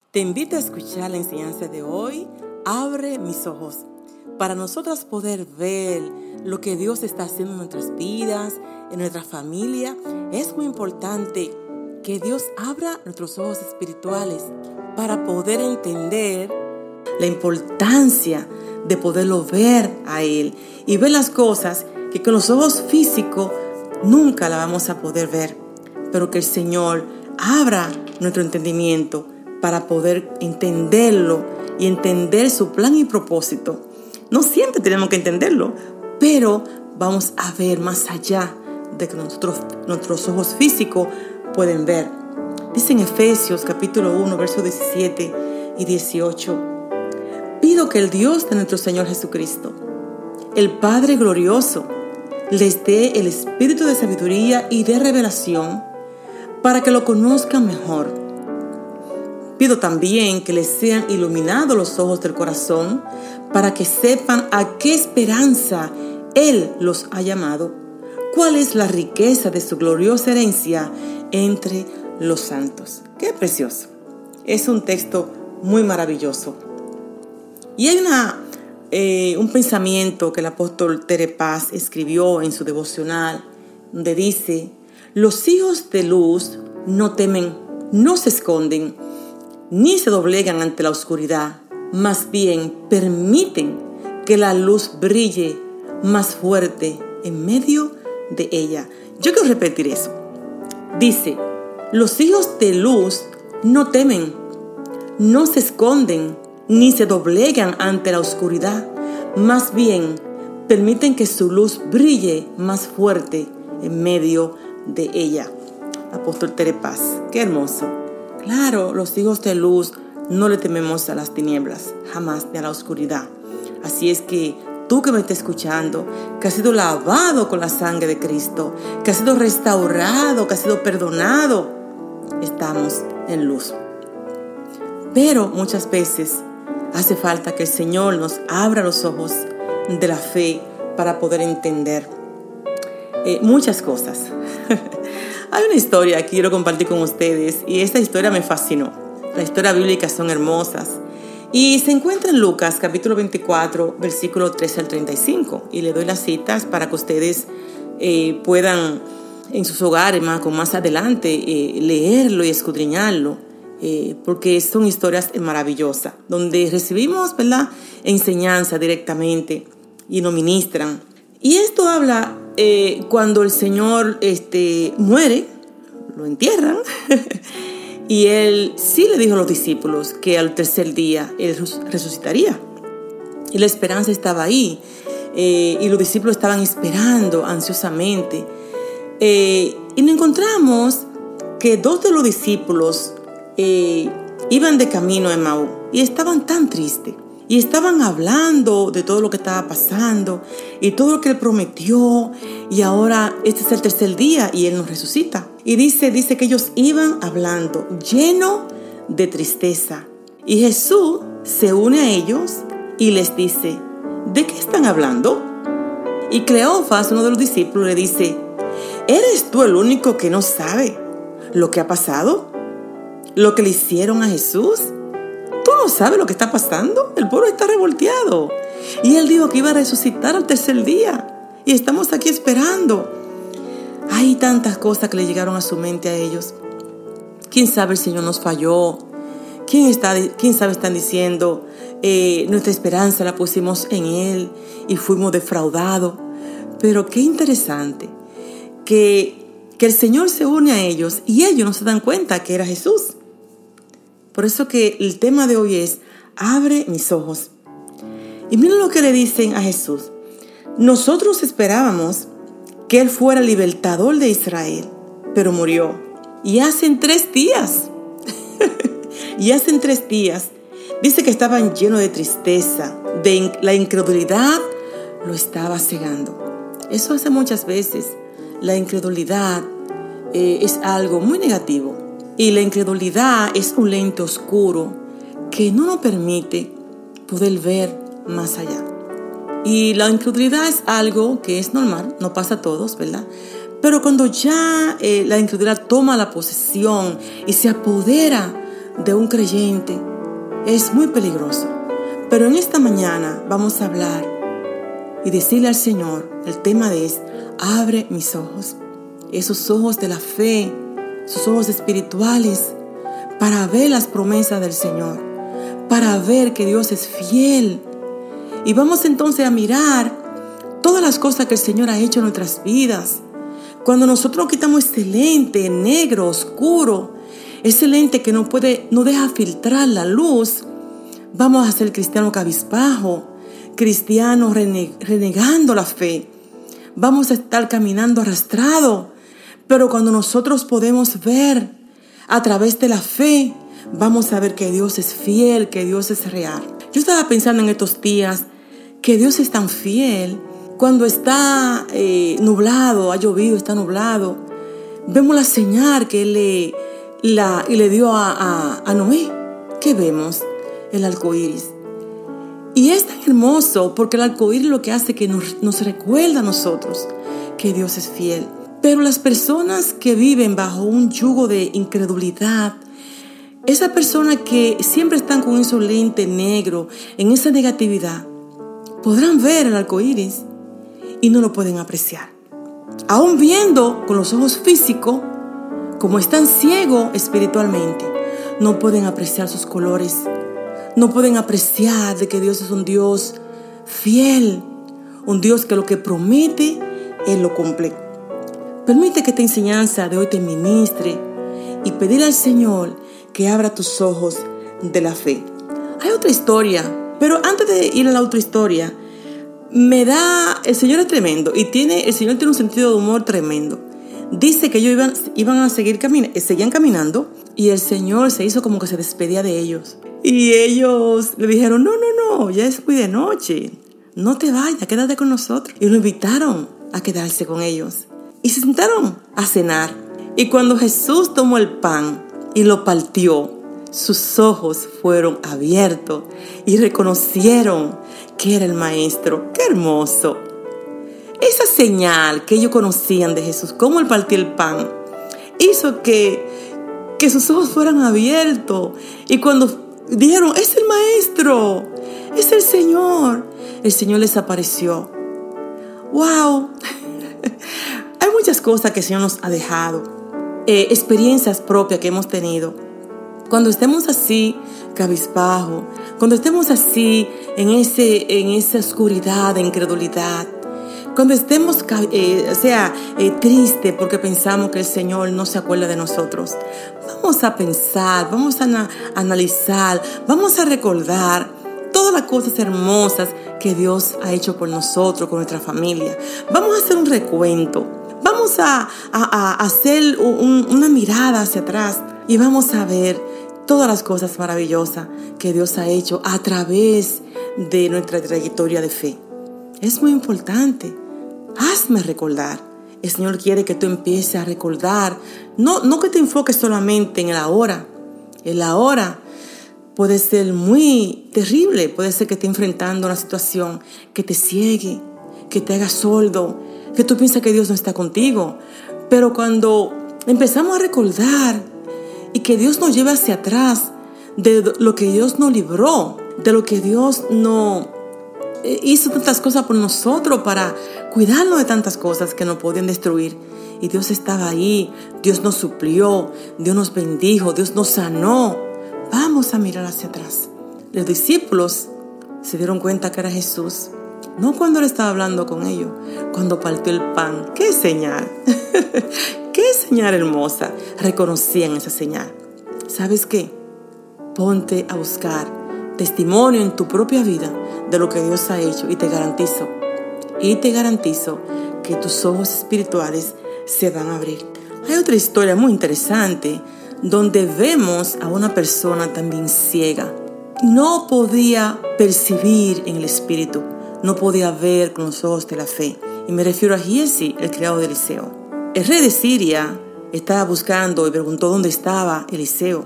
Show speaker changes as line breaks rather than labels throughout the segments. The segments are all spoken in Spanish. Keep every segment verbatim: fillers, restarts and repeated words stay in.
Te invito a escuchar la enseñanza de hoy, Abre mis ojos, para nosotras poder ver lo que Dios está haciendo en nuestras vidas, en nuestra familia. Es muy importante que Dios abra nuestros ojos espirituales para poder entender la importancia de poderlo ver a Él y ver las cosas que con los ojos físicos nunca la vamos a poder ver, pero que el Señor abra nuestro entendimiento para poder entenderlo y entender su plan y propósito. No siempre tenemos que entenderlo, pero vamos a ver más allá de que nosotros, nuestros ojos físicos pueden ver. Dice en Efesios capítulo uno, versos diecisiete y dieciocho: pido que el Dios de nuestro Señor Jesucristo, el Padre glorioso, les dé el espíritu de sabiduría y de revelación para que lo conozcan mejor. Pido también que les sean iluminados los ojos del corazón para que sepan a qué esperanza Él los ha llamado, cuál es la riqueza de su gloriosa herencia entre los santos. ¡Qué precioso! Es un texto muy maravilloso. Y hay una, eh, un pensamiento que el apóstol Tere Paz escribió en su devocional, donde dice: los hijos de luz no temen, no se esconden, ni se doblegan ante la oscuridad, más bien permiten que la luz brille más fuerte en medio de ella. Yo quiero repetir eso. Dice: los hijos de luz no temen, no se esconden, ni se doblegan ante la oscuridad, más bien permiten que su luz brille más fuerte en medio de ella. Apóstol Tere Paz, qué hermoso. Claro, los hijos de luz no le tememos a las tinieblas, jamás, ni a la oscuridad. Así es que tú que me estás escuchando, que has sido lavado con la sangre de Cristo, que has sido restaurado, que has sido perdonado, estamos en luz. Pero muchas veces hace falta que el Señor nos abra los ojos de la fe para poder entender eh, muchas cosas. Hay una historia que quiero compartir con ustedes y esta historia me fascinó. Las historias bíblicas son hermosas y se encuentra en Lucas capítulo veinticuatro, versículo trece al treinta y cinco, y le doy las citas para que ustedes eh, puedan en sus hogares más, con más adelante eh, leerlo y escudriñarlo, eh, porque son historias maravillosas donde recibimos, ¿verdad?, enseñanza directamente y nos ministran. Y esto habla eh, cuando el Señor este, muere, lo entierran, y Él sí le dijo a los discípulos que al tercer día Él resucitaría. Y la esperanza estaba ahí, eh, y los discípulos estaban esperando ansiosamente. Eh, y nos encontramos que dos de los discípulos eh, iban de camino a Emaú y estaban tan tristes. Y estaban hablando de todo lo que estaba pasando y todo lo que Él prometió. Y ahora este es el tercer día y Él nos resucita. Y dice, dice que ellos iban hablando lleno de tristeza. Y Jesús se une a ellos y les dice: ¿de qué están hablando? Y Cleofas, uno de los discípulos, le dice: ¿eres tú el único que no sabe lo que ha pasado? ¿Lo que le hicieron a Jesús? ¿Tú no sabes lo que está pasando? El pueblo está revolteado. Y Él dijo que iba a resucitar al tercer día. Y estamos aquí esperando. Hay tantas cosas que le llegaron a su mente a ellos. ¿Quién sabe el Señor nos falló? ¿Quién, está, quién sabe están diciendo eh, nuestra esperanza la pusimos en Él y fuimos defraudados? Pero qué interesante que, que el Señor se une a ellos y ellos no se dan cuenta que era Jesús. Por eso que el tema de hoy es: abre mis ojos. Y miren lo que le dicen a Jesús: nosotros esperábamos que Él fuera el libertador de Israel, pero murió. Y hacen tres días, y hacen tres días, dice que estaban llenos de tristeza, de in- la incredulidad lo estaba cegando. Eso hace muchas veces. La incredulidad eh, es algo muy negativo. Y la incredulidad es un lente oscuro que no nos permite poder ver más allá. Y la incredulidad es algo que es normal, no pasa a todos, ¿verdad? Pero cuando ya eh, la incredulidad toma la posesión y se apodera de un creyente es muy peligroso. Pero en esta mañana vamos a hablar y decirle al Señor, el tema de es, abre mis ojos, esos ojos de la fe, esos ojos espirituales, para ver las promesas del Señor, para ver que Dios es fiel. Y vamos entonces a mirar todas las cosas que el Señor ha hecho en nuestras vidas. Cuando nosotros quitamos este lente negro, oscuro, ese lente que no puede, no deja filtrar la luz, vamos a ser cristianos cabizbajo, cristianos renegando la fe. Vamos a estar caminando arrastrados. Pero cuando nosotros podemos ver a través de la fe, vamos a ver que Dios es fiel, que Dios es real. Yo estaba pensando en estos días que Dios es tan fiel. Cuando está eh, nublado, ha llovido, está nublado, vemos la señal que Él le, la, y le dio a, a, a Noé. ¿Qué vemos? El arco iris. Y es tan hermoso porque el arco iris lo que hace que nos, nos recuerda a nosotros que Dios es fiel. Pero las personas que viven bajo un yugo de incredulidad, esas personas que siempre están con esos lentes negros, en esa negatividad, podrán ver el arco iris y no lo pueden apreciar. Aún viendo con los ojos físicos, como están ciegos espiritualmente, no pueden apreciar sus colores, no pueden apreciar de que Dios es un Dios fiel, un Dios que lo que promete, Él lo cumple. Permite que esta enseñanza de hoy te ministre y pedirle al Señor que abra tus ojos de la fe. Hay otra historia, pero antes de ir a la otra historia, me da, el Señor es tremendo y tiene, el Señor tiene un sentido de humor tremendo. Dice que ellos iban, iban a seguir caminando, seguían caminando y el Señor se hizo como que se despedía de ellos. Y ellos le dijeron, no, no, no, ya es muy de noche, no te vayas, quédate con nosotros. Y lo invitaron a quedarse con ellos. Y se sentaron a cenar. Y cuando Jesús tomó el pan y lo partió, sus ojos fueron abiertos y reconocieron que era el Maestro. ¡Qué hermoso! Esa señal que ellos conocían de Jesús, cómo él partió el pan, hizo que, que sus ojos fueran abiertos. Y cuando dijeron, es el Maestro, es el Señor, el Señor les apareció. ¡Wow! Hay muchas cosas que el Señor nos ha dejado, eh, experiencias propias que hemos tenido. Cuando estemos así, cabizbajo, cuando estemos así, en, ese, en esa oscuridad de incredulidad, cuando estemos, eh, o sea, eh, triste porque pensamos que el Señor no se acuerda de nosotros, vamos a pensar, vamos a, na- a analizar, vamos a recordar todas las cosas hermosas que Dios ha hecho por nosotros, con nuestra familia. Vamos a hacer un recuento. Vamos a, a, a hacer un, una mirada hacia atrás y vamos a ver todas las cosas maravillosas que Dios ha hecho a través de nuestra trayectoria de fe. Es muy importante. Hazme recordar. El Señor quiere que tú empieces a recordar. No, no que te enfoques solamente en el ahora. El ahora puede ser muy terrible. Puede ser que estés enfrentando una situación que te ciegue, que te haga sordo, que tú piensas que Dios no está contigo. Pero cuando empezamos a recordar y que Dios nos lleve hacia atrás de lo que Dios nos libró, de lo que Dios no hizo tantas cosas por nosotros para cuidarnos de tantas cosas que nos podían destruir. Y Dios estaba ahí, Dios nos suplió, Dios nos bendijo, Dios nos sanó. Vamos a mirar hacia atrás. Los discípulos se dieron cuenta que era Jesús. No cuando Él estaba hablando con ellos, cuando partió el pan. ¡Qué señal! ¡Qué señal hermosa! Reconocían esa señal. ¿Sabes qué? Ponte a buscar testimonio en tu propia vida de lo que Dios ha hecho y te garantizo, y te garantizo que tus ojos espirituales se van a abrir. Hay otra historia muy interesante donde vemos a una persona también ciega. No podía percibir en el espíritu, no podía ver con los ojos de la fe. Y me refiero a Giesi, el criado de Eliseo. El rey de Siria estaba buscando y preguntó dónde estaba Eliseo.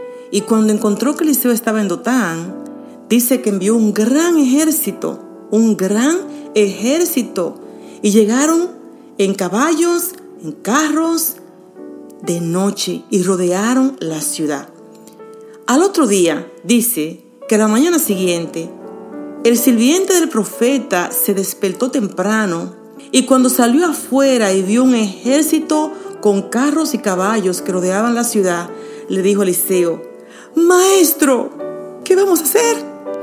Y cuando encontró que Eliseo estaba en Dotán, dice que envió un gran ejército, un gran ejército. Y llegaron en caballos, en carros, de noche y rodearon la ciudad. Al otro día, dice que a la mañana siguiente, el sirviente del profeta se despertó temprano y cuando salió afuera y vio un ejército con carros y caballos que rodeaban la ciudad, le dijo a Eliseo: Maestro, ¿qué vamos a hacer?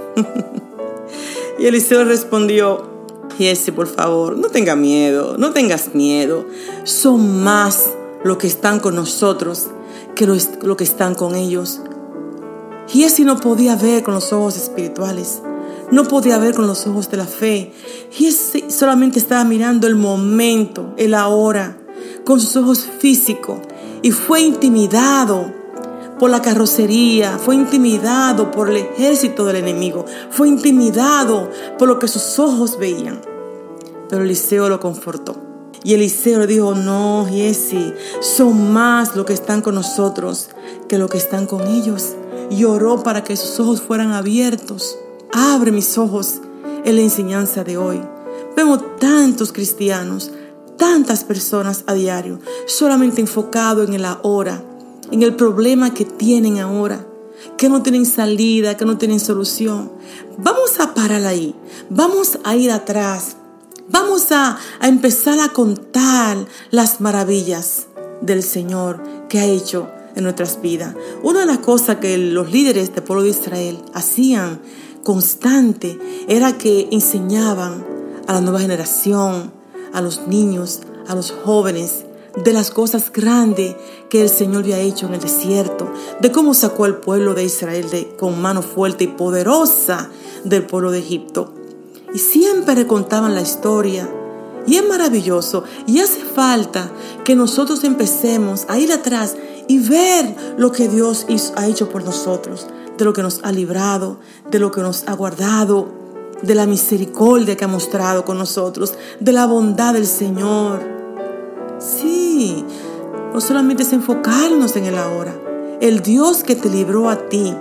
Y Eliseo respondió: Giesi, por favor, no tengas miedo, no tengas miedo. Son más los que están con nosotros que los, los que están con ellos. Giesi no podía ver con los ojos espirituales, no podía ver con los ojos de la fe. Giesi solamente estaba mirando el momento, el ahora, con sus ojos físicos, y fue intimidado por la carrocería, fue intimidado por el ejército del enemigo, fue intimidado por lo que sus ojos veían. Pero Eliseo lo confortó. Y Eliseo le dijo: no, Giesi, son más los que están con nosotros que los que están con ellos. Y oró para que sus ojos fueran abiertos. Abre mis ojos en la enseñanza de hoy. Vemos tantos cristianos, tantas personas a diario, solamente enfocados en el ahora, en el problema que tienen ahora, que no tienen salida, que no tienen solución. Vamos a parar ahí, vamos a ir atrás, vamos a, a empezar a contar las maravillas del Señor que ha hecho en nuestras vidas. Una de las cosas que los líderes del pueblo de Israel hacían constante era que enseñaban a la nueva generación, a los niños, a los jóvenes, de las cosas grandes que el Señor había hecho en el desierto, de cómo sacó al pueblo de Israel de, con mano fuerte y poderosa del pueblo de Egipto. Y siempre contaban la historia. Y es maravilloso. Y hace falta que nosotros empecemos a ir atrás y ver lo que Dios hizo, ha hecho por nosotros, de lo que nos ha librado, de lo que nos ha guardado, de la misericordia que ha mostrado con nosotros, de la bondad del Señor. Sí, no solamente es enfocarnos en el ahora. El Dios que te libró a ti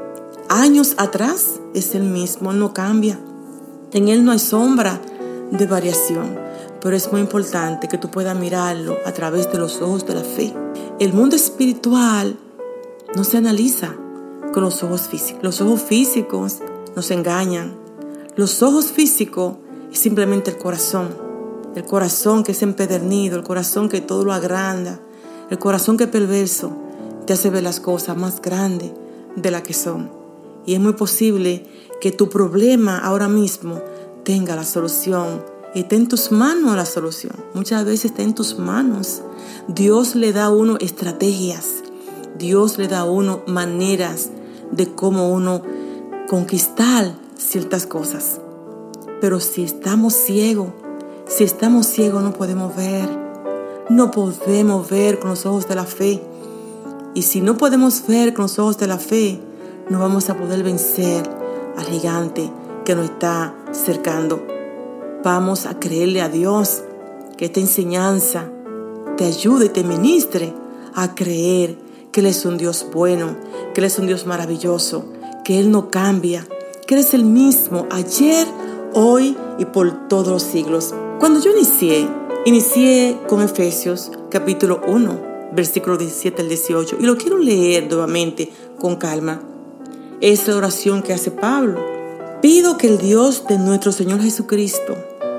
años atrás es el mismo, Él no cambia. En Él no hay sombra de variación, pero es muy importante que tú puedas mirarlo a través de los ojos de la fe. El mundo espiritual no se analiza con los ojos físicos. Los ojos físicos nos engañan. Los ojos físicos es simplemente el corazón. El corazón que es empedernido, el corazón que todo lo agranda, el corazón que es perverso, te hace ver las cosas más grandes de las que son. Y es muy posible que tu problema ahora mismo tenga la solución. Y está en tus manos la solución. Muchas veces está en tus manos. Dios le da a uno estrategias. Dios le da a uno maneras de cómo uno conquistar ciertas cosas. Pero si estamos ciegos, si estamos ciegos no podemos ver. No podemos ver con los ojos de la fe. Y si no podemos ver con los ojos de la fe, no vamos a poder vencer al gigante que nos está cercando. Vamos a creerle a Dios que esta enseñanza te ayude y te ministre a creer que Él es un Dios bueno, que Él es un Dios maravilloso, que Él no cambia, que Él es el mismo ayer, hoy y por todos los siglos. Cuando yo inicié, inicié con Efesios capítulo uno, versículo diecisiete al dieciocho, y lo quiero leer nuevamente con calma. Es la oración que hace Pablo. Pido que el Dios de nuestro Señor Jesucristo,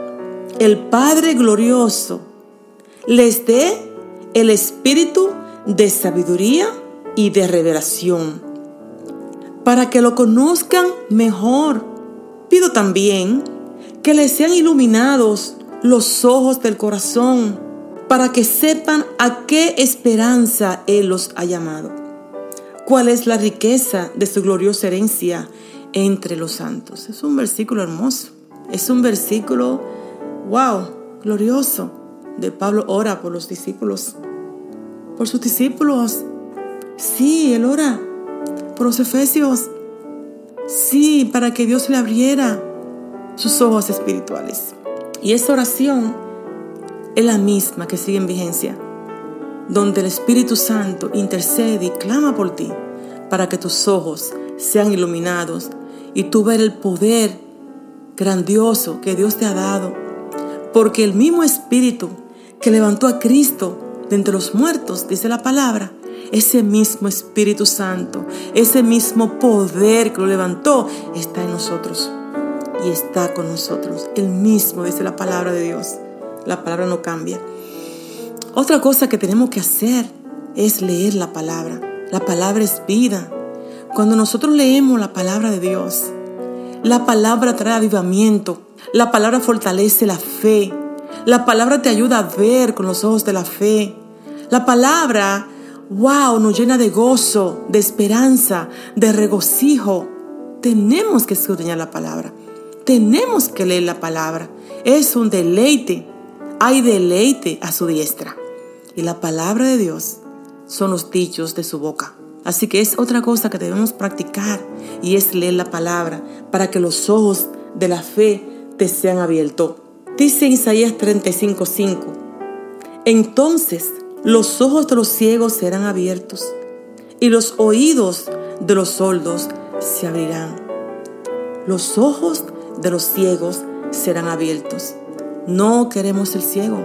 el Padre glorioso, les dé el espíritu de sabiduría y de revelación, para que lo conozcan mejor. Pido también que les sean iluminados los ojos del corazón, para que sepan a qué esperanza Él los ha llamado, cuál es la riqueza de su gloriosa herencia entre los santos. Es un versículo hermoso, es un versículo, wow, glorioso. De Pablo ora por los discípulos, por sus discípulos. Sí, él ora por los efesios. Sí, para que Dios le abriera sus ojos espirituales. Y esa oración es la misma que sigue en vigencia, donde el Espíritu Santo intercede y clama por ti para que tus ojos sean iluminados y tú ver el poder grandioso que Dios te ha dado. Porque el mismo Espíritu que levantó a Cristo de entre los muertos, dice la palabra, ese mismo Espíritu Santo, ese mismo poder que lo levantó, está en nosotros y está con nosotros. El mismo, dice la palabra de Dios. La palabra no cambia. Otra cosa que tenemos que hacer es leer la palabra. La palabra es vida. Cuando nosotros leemos la palabra de Dios, la palabra trae avivamiento. La palabra fortalece la fe. La palabra te ayuda a ver con los ojos de la fe. La palabra, wow, nos llena de gozo, de esperanza, de regocijo. Tenemos que escudriñar la palabra. Tenemos que leer la palabra. Es un deleite. Hay deleite a su diestra. Y la palabra de Dios son los dichos de su boca. Así que es otra cosa que debemos practicar, y es leer la palabra para que los ojos de la fe te sean abiertos. Dice Isaías treinta y cinco cinco: entonces los ojos de los ciegos serán abiertos y los oídos de los sordos se abrirán. Los ojos de los ciegos serán abiertos. No queremos ser ciegos.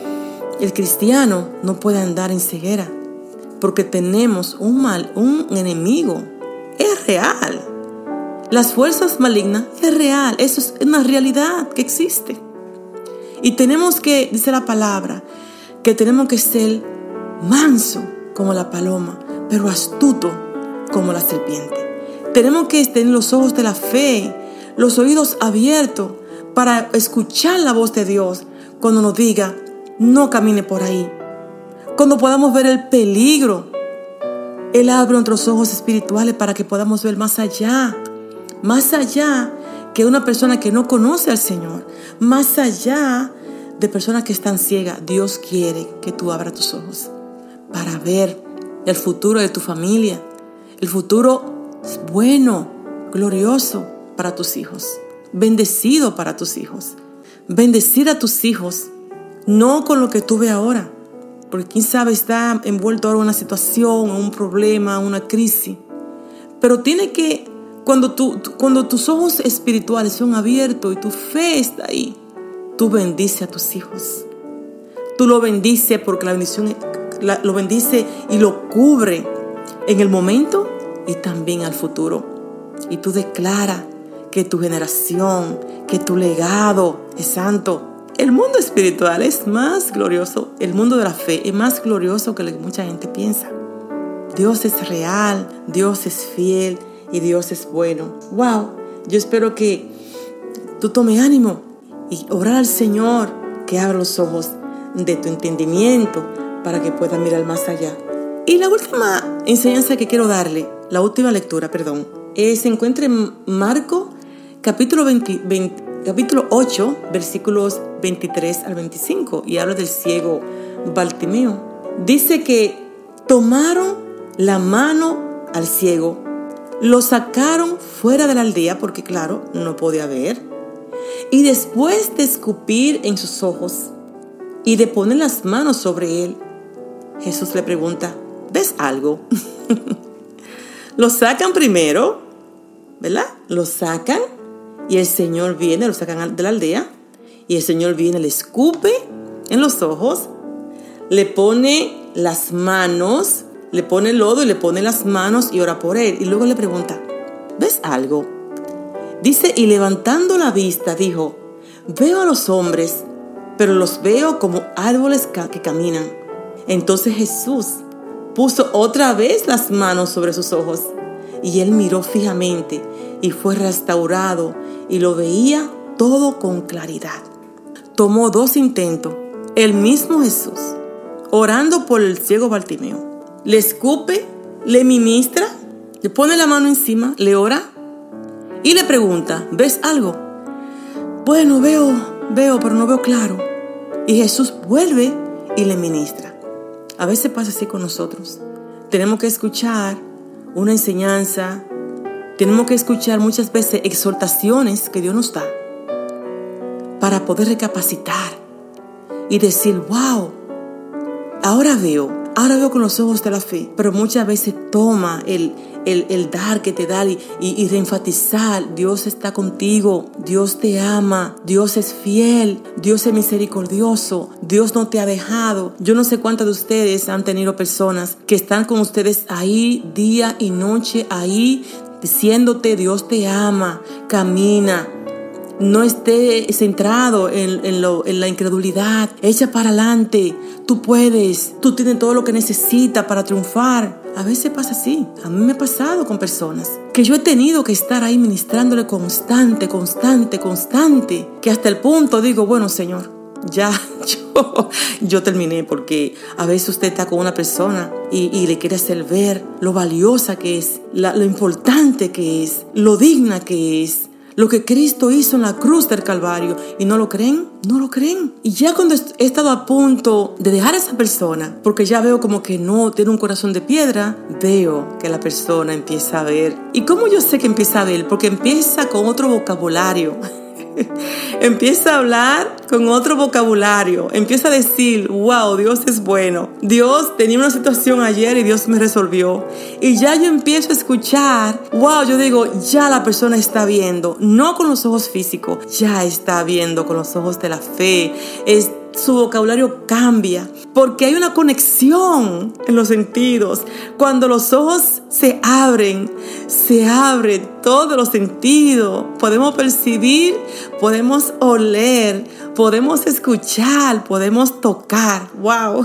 El cristiano no puede andar en ceguera, porque tenemos un mal, un enemigo. Es real. Las fuerzas malignas es real. Eso es una realidad que existe. Y tenemos que, dice la palabra, que tenemos que ser manso como la paloma, pero astuto como la serpiente. Tenemos que tener los ojos de la fe, los oídos abiertos para escuchar la voz de Dios cuando nos diga, no camine por ahí. Cuando podamos ver el peligro, Él abre nuestros ojos espirituales para que podamos ver más allá, más allá que una persona que no conoce al Señor, más allá de personas que están ciegas. Dios quiere que tú abras tus ojos para ver el futuro de tu familia, el futuro bueno, glorioso para tus hijos, bendecido para tus hijos. Bendecir a tus hijos, no con lo que tú ves ahora, porque quién sabe está envuelto ahora en una situación, en un problema, una crisis. Pero tiene que, cuando, tú, cuando tus ojos espirituales son abiertos y tu fe está ahí, tú bendices a tus hijos. Tú lo bendices porque la bendición la, lo bendice y lo cubre en el momento y también al futuro. Y tú declaras que tu generación, que tu legado es santo. El mundo espiritual es más glorioso, el mundo de la fe es más glorioso que lo que mucha gente piensa. Dios es real, Dios es fiel y Dios es bueno. Wow, yo espero que tú tomes ánimo y orar al Señor que abra los ojos de tu entendimiento para que puedas mirar más allá. Y la última enseñanza que quiero darle, la última lectura, perdón, eh, se encuentra en Marcos capítulo, veinte, veinte, capítulo ocho, versículos veintitrés al veinticinco, y habla del ciego Bartimeo. Dice que tomaron la mano al ciego, lo sacaron fuera de la aldea, porque claro, no podía ver, y después de escupir en sus ojos y de poner las manos sobre él, Jesús le pregunta, ¿ves algo? Lo sacan primero, ¿verdad? Lo sacan y el Señor viene, lo sacan de la aldea y el Señor viene, le escupe en los ojos, le pone las manos, le pone el lodo y le pone las manos y ora por él. Y luego le pregunta, ¿ves algo? Dice, y levantando la vista dijo, veo a los hombres, pero los veo como árboles que caminan. Entonces Jesús puso otra vez las manos sobre sus ojos y él miró fijamente y fue restaurado y lo veía todo con claridad. Tomó dos intentos, el mismo Jesús, orando por el ciego Bartimeo. Le escupe, le ministra, le pone la mano encima, le ora y le pregunta, ¿ves algo? Bueno, veo, veo, pero no veo claro. Y Jesús vuelve y le ministra. A veces pasa así con nosotros. Tenemos que escuchar una enseñanza, tenemos que escuchar muchas veces exhortaciones que Dios nos da para poder recapacitar y decir, wow, ahora veo, ahora veo con los ojos de la fe. Pero muchas veces toma el, el, el dar que te da y, y, y reenfatizar, Dios está contigo, Dios te ama, Dios es fiel, Dios es misericordioso, Dios no te ha dejado. Yo no sé cuántos de ustedes han tenido personas que están con ustedes ahí día y noche, ahí diciéndote Dios te ama, camina. No esté centrado en, en, lo, en la incredulidad. Echa para adelante. Tú puedes. Tú tienes todo lo que necesitas para triunfar. A veces pasa así. A mí me ha pasado con personas que yo he tenido que estar ahí ministrándole constante, constante, constante. Que hasta el punto digo, bueno, Señor, ya yo, yo terminé, porque a veces usted está con una persona y, y le quiere hacer ver lo valiosa que es, la, lo importante que es, lo digna que es. Lo que Cristo hizo en la cruz del Calvario. ¿Y no lo creen? No lo creen. Y ya cuando he estado a punto de dejar a esa persona, porque ya veo como que no tiene un corazón de piedra, veo que la persona empieza a ver. ¿Y cómo yo sé que empieza a ver? Porque empieza con otro vocabulario. Empieza a hablar con otro vocabulario. Empieza a decir, wow, Dios es bueno. Dios tenía una situación ayer y Dios me resolvió. Y ya yo empiezo a escuchar, wow, yo digo, ya la persona está viendo, no con los ojos físicos, ya está viendo con los ojos de la fe. Es Su vocabulario cambia porque hay una conexión en los sentidos. Cuando los ojos se abren, se abren todos los sentidos. Podemos percibir, podemos oler, podemos escuchar, podemos tocar. ¡Wow!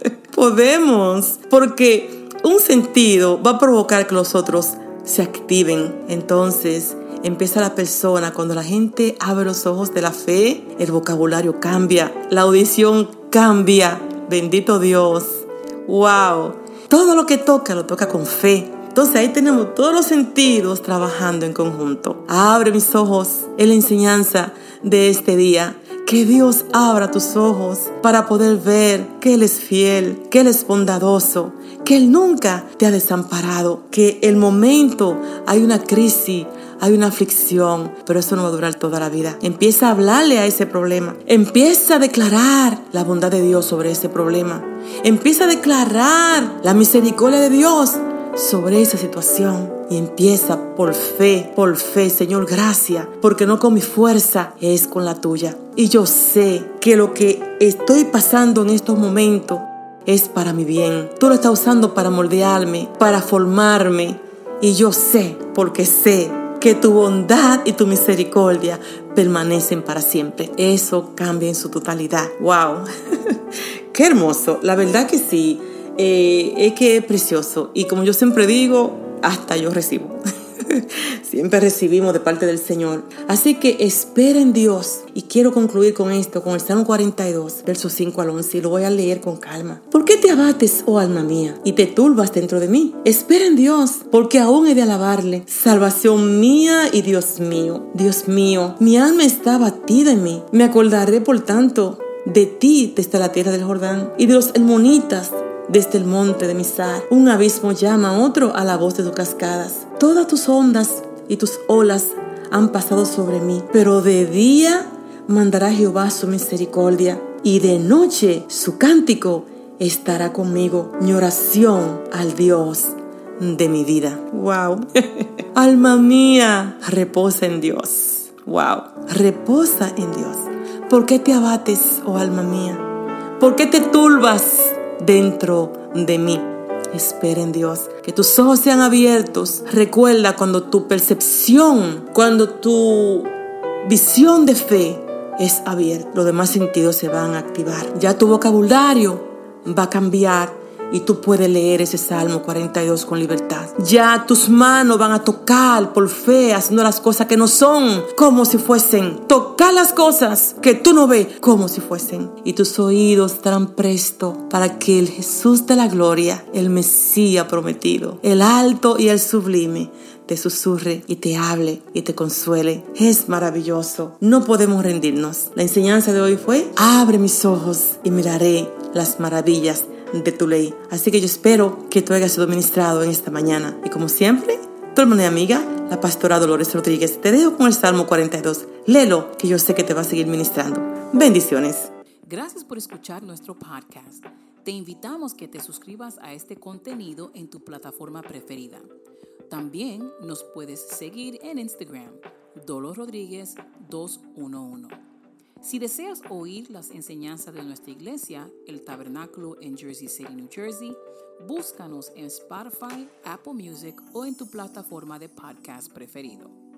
Podemos, porque un sentido va a provocar que los otros se activen. Entonces, empieza la persona, cuando la gente abre los ojos de la fe, el vocabulario cambia, la audición cambia. Bendito Dios. ¡Wow! Todo lo que toca, lo toca con fe. Entonces ahí tenemos todos los sentidos trabajando en conjunto. Abre mis ojos en la enseñanza de este día. Que Dios abra tus ojos para poder ver que Él es fiel, que Él es bondadoso, que Él nunca te ha desamparado, que el momento hay una crisis, hay una aflicción, pero eso no va a durar toda la vida. Empieza a hablarle a ese problema. Empieza a declarar la bondad de Dios sobre ese problema. Empieza a declarar la misericordia de Dios sobre esa situación. Y empieza por fe, por fe, Señor, gracias, porque no con mi fuerza, es con la tuya. Y yo sé que lo que estoy pasando en estos momentos es para mi bien. Tú lo estás usando para moldearme, para formarme. Y yo sé, porque sé, que tu bondad y tu misericordia permanecen para siempre. Eso cambia en su totalidad. ¡Wow! ¡Qué hermoso! La verdad que sí. Eh, es que es precioso. Y como yo siempre digo, hasta yo recibo. Siempre recibimos de parte del Señor. Así que espera en Dios. Y quiero concluir con esto, con el Salmo cuarenta y dos, versos cinco al once. Y lo voy a leer con calma. ¿Por qué te abates, oh alma mía, y te turbas dentro de mí? Espera en Dios, porque aún he de alabarle. Salvación mía y Dios mío. Dios mío, mi alma está abatida en mí. Me acordaré, por tanto, de ti desde la tierra del Jordán, y de los hermonitas desde el monte de Mizar. Un abismo llama a otro a la voz de tus cascadas. Todas tus ondas y tus olas han pasado sobre mí, pero de día mandará Jehová su misericordia, y de noche su cántico estará conmigo, mi oración al Dios de mi vida. ¡Wow! Alma mía, reposa en Dios. ¡Wow! Reposa en Dios. ¿Por qué te abates, oh alma mía? ¿Por qué te turbas dentro de mí? Espera en Dios, que tus ojos sean abiertos. Recuerda, cuando tu percepción, cuando tu visión de fe es abierta, los demás sentidos se van a activar. Ya tu vocabulario va a cambiar y tú puedes leer ese Salmo cuarenta y dos con libertad. Ya tus manos van a tocar por fe, haciendo las cosas que no son como si fuesen. Tocar las cosas que tú no ves como si fuesen. Y tus oídos estarán prestos para que el Jesús de la gloria, el Mesías prometido, el alto y el sublime, te susurre y te hable y te consuele. Es maravilloso. No podemos rendirnos. La enseñanza de hoy fue: abre mis ojos y miraré las maravillas de tu ley. Así que yo espero que tú hayas sido ministrado en esta mañana. Y como siempre, tu hermana y amiga, la pastora Dolores Rodríguez, te dejo con el Salmo cuarenta y dos. Léelo, que yo sé que te va a seguir ministrando. Bendiciones.
Gracias por escuchar nuestro podcast. Te invitamos que te suscribas a este contenido en tu plataforma preferida. También nos puedes seguir en Instagram, Dolo Rodríguez dos uno uno. Si deseas oír las enseñanzas de nuestra iglesia, el Tabernáculo en Jersey City, New Jersey, búscanos en Spotify, Apple Music o en tu plataforma de podcast preferido.